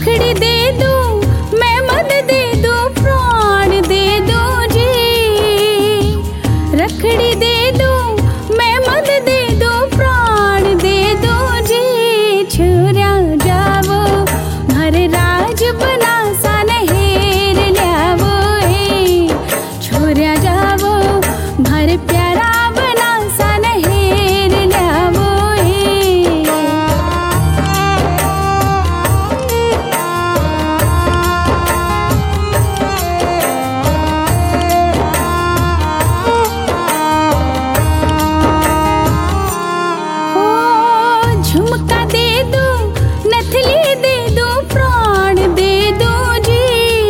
रखड़ी दे दो, मैं मद दे दो, प्राण दे दो जी। रखड़ी दे दो, मैं मद दे दो, प्राण दे दो जी। छोरा जावो घर राज बना सा नहेर ल्यावो ए। छोरा जावो घर प्यारा बना सा नहेर ल्यावो ए। झुमका दे दो, नथली दे दो, प्राण दे दो जी।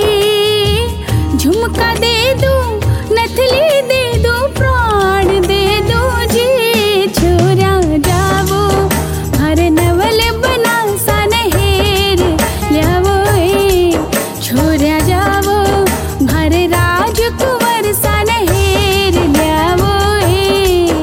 झुमका दे दो, नथली दे दो, प्राण दे दो जी। छोरा जावो घर नवल बना सा नहेर ल्यावो ए। छोरा जावो घर राजकुंवर सा नहेर ल्यावो ए।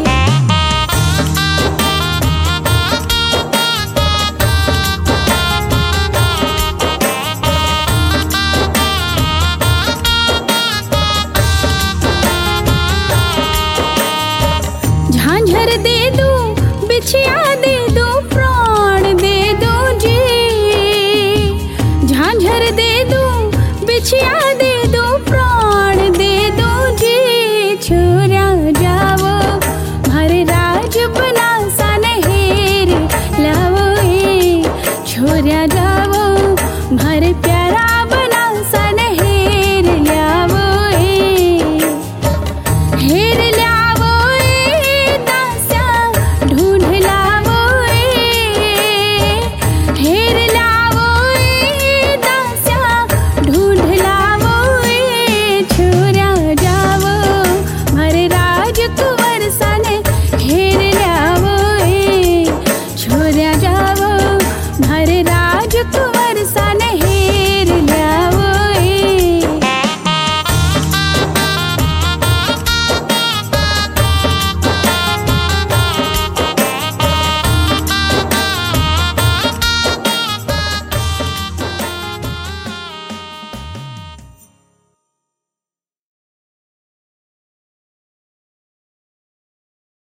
झांझर दे